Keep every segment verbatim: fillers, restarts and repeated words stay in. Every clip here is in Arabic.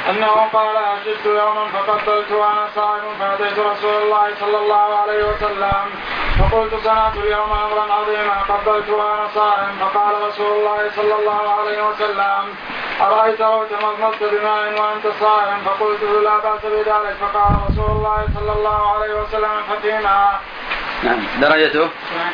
أنه قال أشدت يوما فقبلت وأنا صائم فأتيت رسول الله صلى الله عليه وسلم فقلت صنعت اليوم أمرا عظيما قبلت وأنا صائم فقال رسول الله صلى الله عليه وسلم أرأيت لو تمضمضت بماء وأنت صائم فقلت لا بأس بذلك فقال رسول الله صلى الله عليه وسلم ففيما. نعم درجته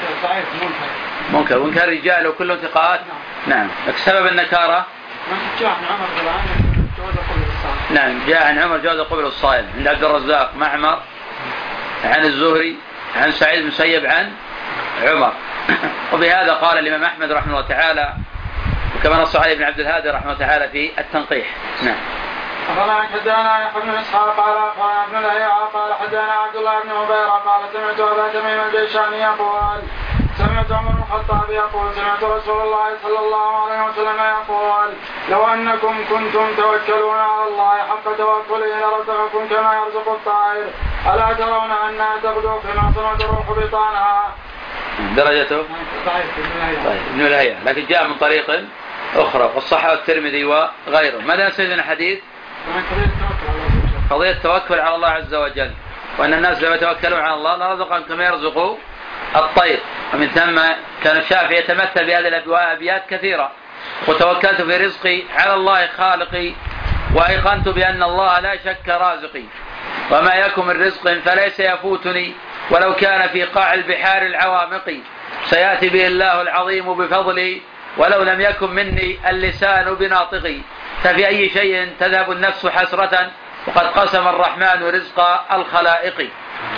منكر منكر رجال وكل ثقات. نعم سبب النكارة جاء عن عمر جواز قبل الصائم. نعم جاء عن عمر جواز قبل الصائم عند عبد الرزاق معمر عن الزهري عن سعيد بن مسيب عن عمر. وبهذا قال الإمام أحمد رحمه الله تعالى وكما نص عليه ابن عبد الهادي رحمه الله تعالى في التنقيح. نعم. أخبرنا حدثنا يحيى بن إسحاق قال أخبرنا ابن لهيعة قال حدثنا عبد الله بن عبيرة قال سمعت أبا تميم الجيشاني يقول سمعت عمر بن الخطاب يقول سمعت رسول الله صلى الله عليه وسلم يقول لو أنكم كنتم توكلون على الله حق توكله لرزقكم كما يرزق الطائر ألا ترون أنها تغدو في معصمة الروح بطانها. درجته طيب ابن لهيعة لكن جاء من طريق أخرى والصحة الترمذي وغيره. ماذا سيدنا الحديث؟ قضية التوكل على الله عز وجل وأن الناس لما يتوكلون على الله لرزقهم كما يرزق الطير. ومن ثم كان الشافعي يتمثل بهذه الأبيات كثيرة وتوكلت في رزقي على الله خالقي وأيقنت بأن الله لا شك رازقي وما يكن من رزق فليس يفوتني ولو كان في قاع البحار العوامق سيأتي به الله العظيم بفضلي ولو لم يكن مني اللسان بناطقي ففي أي شيء تذهب النفس حسرة وقد قسم الرحمن رزق الخلائق.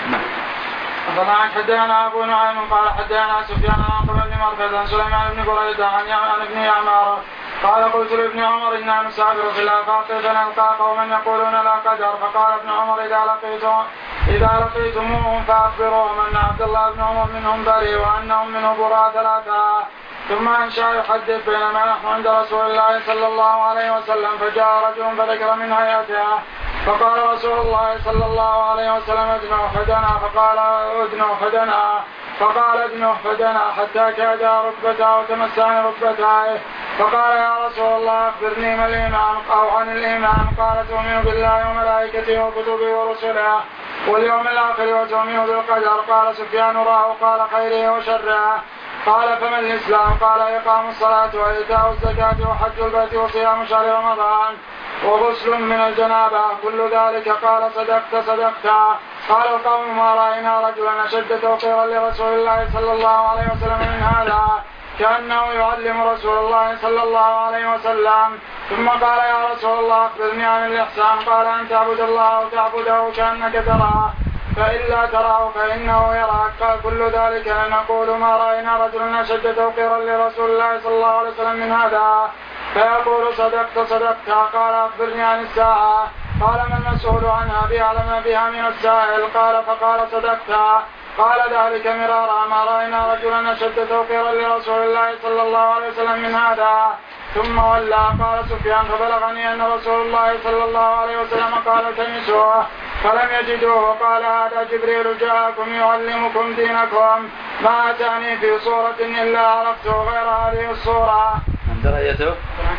طبعا حدثنا أبو نعيم قال حدثنا سفيان عن بن مرثد عن سليمان بن بريدة عن ابن يعمار قال قلت لابن عمر إنا نسافر في الآفاق فنلقى قوما يقولون لا قدر فقال ابن عمر إذا لقيتم إذا لقيتموهم فأخبروهم أن عبد الله بن عمر منهم بريء وأنهم منه براء ثلاثة. ثم أنشأ يحدث بينما نحن عند رسول الله صلى الله عليه وسلم فجاء رجل فذكر من هيئتها فقال رسول الله صلى الله عليه وسلم ادنوا فدنا فقال ادنوا فدنا فقال ادنوا فدنا حتى كاد ركبته وتمسان ركبته فقال يا رسول الله أخبرني ما الإيمان أو عن الإيمان قال تؤمن بالله وملائكته وكتبه ورسله واليوم الآخر وتؤمن بالقدر. قال سفيان راه قال خيره وشره. قال فما الإسلام قال إقام الصلاة وإيتاء الزكاة وحج البيت وصيام شهر رمضان وغسل من الجنابة كل ذلك. قال صدقت صدقت. قال القوم ما رأينا رجلا أشد توقيرا لرسول الله صلى الله عليه وسلم من هذا كأنه يعلم رسول الله صلى الله عليه وسلم. ثم قال يا رسول الله أخبرني عن الإحسان قال أن تعبد الله وتعبده كأنك تراه فإن لا تراه فإنه يراك. قال كل ذلك نقول ما رأينا رجلا أشد توقيرا لرسول الله صلى الله عليه وسلم من هذا فيقول صدقت صدقت. قال أخبرني عن الساعة قال ما المسؤول عنها بأعلم بها من السائل قال فقال صدقت. قال ذلك مرارا ما رأينا رجلا أشد توقيرا لرسول الله صلى الله عليه وسلم من هذا. ثم ولى. قال سفيان فبلغني أن رسول الله صلى الله عليه وسلم قال التمسوه فلم يجدوه قال هذا جبريل جاءكم يعلمكم دينكم ما أتاني في صورة إلا عرفته غير هذه الصورة. درجته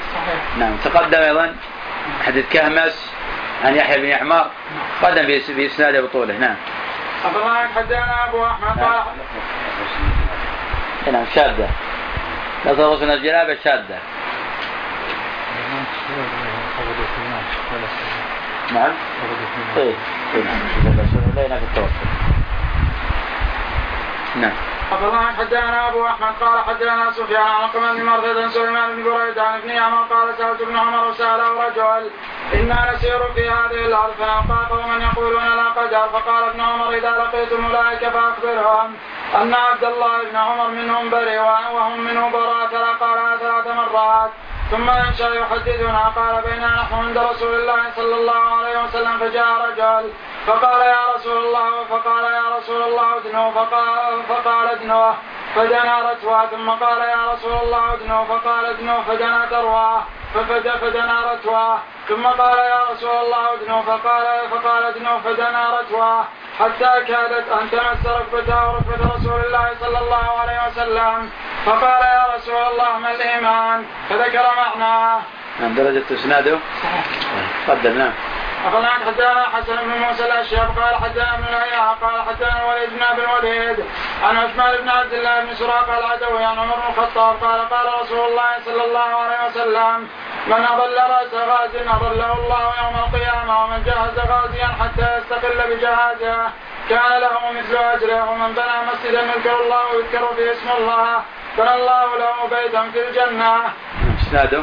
نعم. تقدم أيضا حديث كهمس عن يحيى بن يعمار قدم بإسناده بطوله. نعم. أخبرنا حدثنا أبو أحمد قال نعم شاذة لا تغسل الجنابة شاذة. نعم ايه نعم نعم. أخبرنا حدثنا أبو أحمد قال حدثنا سفيان عن قمة بن مرثد عن سليمان بن بريدة عن ابن يعمر قال سألت ابن عمر وسأله رجل إنا نسير في هذه الأرض فنلقى قوما يقولون لا قدر فقال ابن عمر إذا لقيتم أولئك فأخبرهم أن عبد الله بن عمر منهم بريء وهم منه براء قال ثلاث مرات. ثم أنشأ يحدثنا قال بينما نحن عند رسول الله صلى الله عليه وسلم فجاء رجل فقال يا رسول الله فقال يا رسول الله ادنوا فقال, فقال ادنوه فدنا رتوى. ثم قال يا رسول الله ادنوا فقال ادنوا فدنا تروى ففد فدنا رتوى. ثم قال يا رسول الله ادنوا فقال فقال ادنوا فدنا رتوى حتى كادت أن تمس ركبته وركبة رسول الله صلى الله عليه وسلم. فقال يا رسول الله ما الإيمان فذكر معناه عن درجة إسناده صحيح. قدم. نعم. أخبرنا حدثنا حسن بن موسى الأشياء قال حدثنا ابن الهيعة قال حدثنا الوليد بن أبي الوليد عن عثمان بن عبد الله بن سراقة العدوي عن عمر بن الخطاب قال قال رسول الله صلى الله عليه وسلم من أضل رأس غاز أضله الله يوم القيامة ومن جهز غازيا حتى يستقل بجهازه كان له مثل أجره ومن بنى مسجدا يذكر الله ويذكر فيه اسم الله بنى الله له بيتا في الجنة. إسناده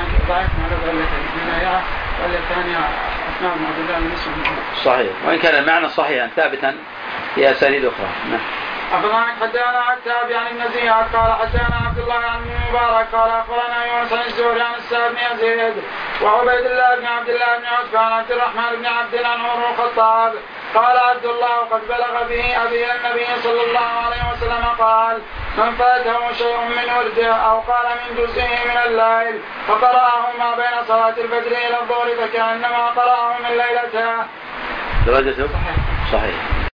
صحيح وإن كان المعنى صحيحا ثابتا في أسانيد أخرى. نعم. أخبرنا حدثنا عتاب يعني ابن زياد قال حدثنا عبد الله عن المبارك قال أخبرنا يونس عن الزهري عن السائب بن يزيد وعبيد الله بن عبد الله بن عتبة عن عبد الرحمن بن عبد عن عمر بن الخطاب قال عبد الله قد بلغ به أبي النبي صلى الله عليه وسلم قال من فاته شيء من ورده أو قال من جزئه من الليل فقرأه ما بين صلاة الفجر إلى الظهر فكأنما قرأه من ليلته. درجته صحيح. صحيح.